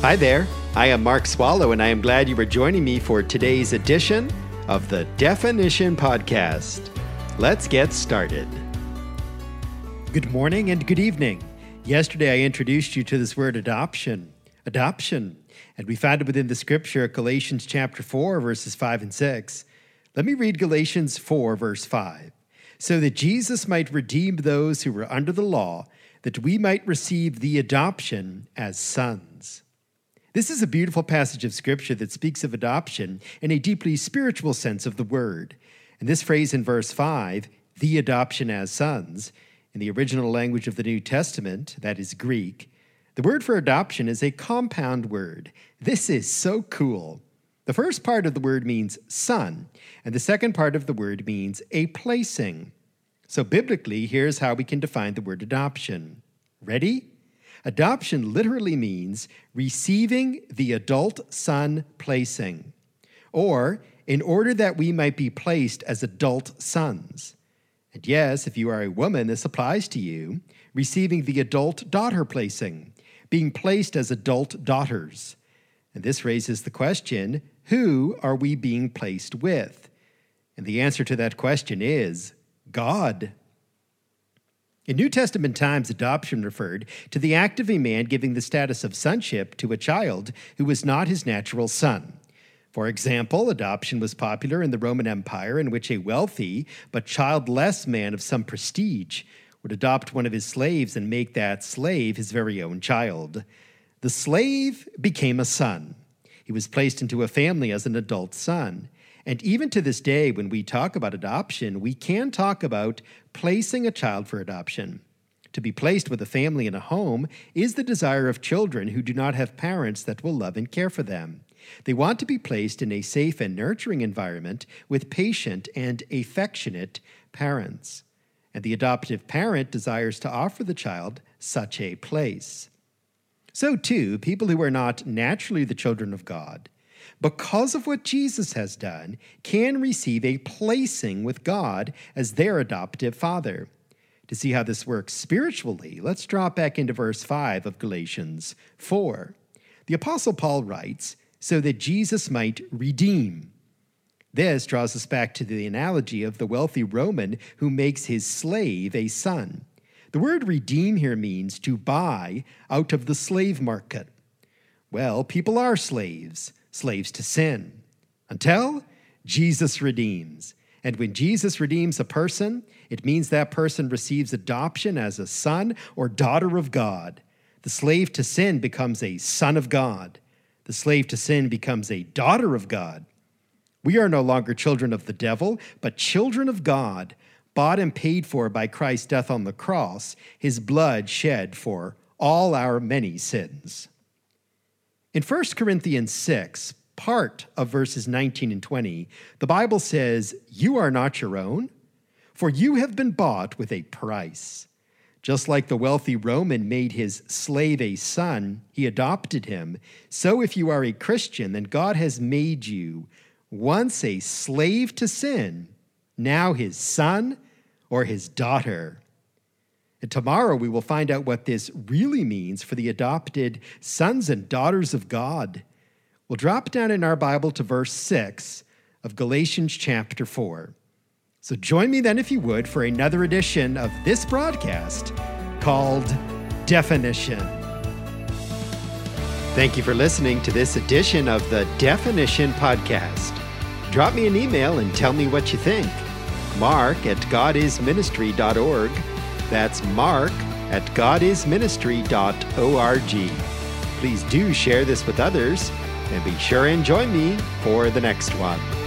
Hi there, I am Mark Swallow, and I am glad you are joining me for today's edition of the Definition Podcast. Let's get started. Good morning and good evening. Yesterday I introduced you to this word adoption, and we found it within the scripture, Galatians chapter 4, verses 5 and 6. Let me read Galatians 4, verse 5. So that Jesus might redeem those who were under the law, that we might receive the adoption as sons. This is a beautiful passage of Scripture that speaks of adoption in a deeply spiritual sense of the word. And this phrase in verse 5, the adoption as sons, in the original language of the New Testament, that is Greek, the word for adoption is a compound word. This is so cool. The first part of the word means son, and the second part of the word means a placing. So biblically, here's how we can define the word adoption. Ready? Adoption literally means receiving the adult son placing, or in order that we might be placed as adult sons. And yes, if you are a woman, this applies to you, receiving the adult daughter placing, being placed as adult daughters. And this raises the question, who are we being placed with? And the answer to that question is God. In New Testament times, adoption referred to the act of a man giving the status of sonship to a child who was not his natural son. For example, adoption was popular in the Roman Empire, in which a wealthy but childless man of some prestige would adopt one of his slaves and make that slave his very own child. The slave became a son. He was placed into a family as an adult son. And even to this day, when we talk about adoption, we can talk about placing a child for adoption. To be placed with a family in a home is the desire of children who do not have parents that will love and care for them. They want to be placed in a safe and nurturing environment with patient and affectionate parents. And the adoptive parent desires to offer the child such a place. So too, people who are not naturally the children of God, because of what Jesus has done, can receive a placing with God as their adoptive father. To see how this works spiritually, let's drop back into verse 5 of Galatians 4. The Apostle Paul writes, so that Jesus might redeem. This draws us back to the analogy of the wealthy Roman who makes his slave a son. The word redeem here means to buy out of the slave market. Well, people are slaves to sin, until Jesus redeems. And when Jesus redeems a person, it means that person receives adoption as a son or daughter of God. The slave to sin becomes a son of God. The slave to sin becomes a daughter of God. We are no longer children of the devil, but children of God, bought and paid for by Christ's death on the cross, his blood shed for all our many sins. In 1 Corinthians 6, part of verses 19 and 20, the Bible says, you are not your own, for you have been bought with a price. Just like the wealthy Roman made his slave a son, he adopted him. So if you are a Christian, then God has made you once a slave to sin, now his son or his daughter. And tomorrow we will find out what this really means for the adopted sons and daughters of God. We'll drop down in our Bible to verse 6 of Galatians chapter 4. So join me then, if you would, for another edition of this broadcast called Definition. Thank you for listening to this edition of the Definition Podcast. Drop me an email and tell me what you think. Mark@godisministry.org. That's mark@godisministry.org. Please do share this with others, and be sure and join me for the next one.